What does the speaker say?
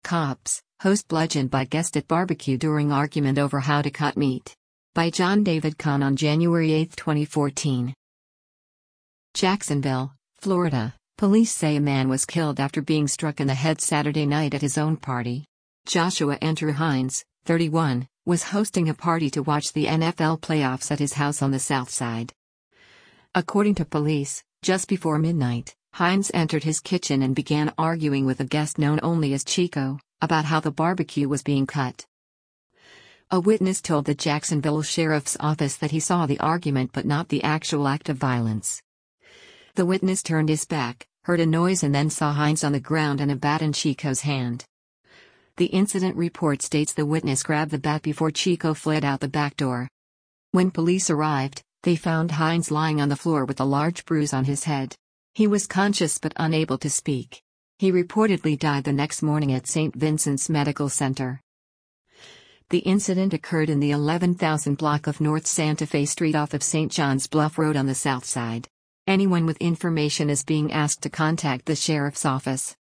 Cops, host bludgeoned by guest at barbecue during argument over how to cut meat. By John David Kahn on January 8, 2014. Jacksonville, Florida. Police say a man was killed after being struck in the head Saturday night at his own party. Joshua Andrew Hines, 31, was hosting a party to watch the NFL playoffs at his house on the South Side. According to police, just before midnight, Hines entered his kitchen and began arguing with a guest known only as Chico, about how the barbecue was being cut. A witness told the Jacksonville Sheriff's Office that he saw the argument but not the actual act of violence. The witness turned his back, heard a noise and then saw Hines on the ground and a bat in Chico's hand. The incident report states the witness grabbed the bat before Chico fled out the back door. When police arrived, they found Hines lying on the floor with a large bruise on his head. He was conscious but unable to speak. He reportedly died the next morning at St. Vincent's Medical Center. The incident occurred in the 11,000 block of North Santa Fe Street off of St. John's Bluff Road on the south side. Anyone with information is being asked to contact the sheriff's office.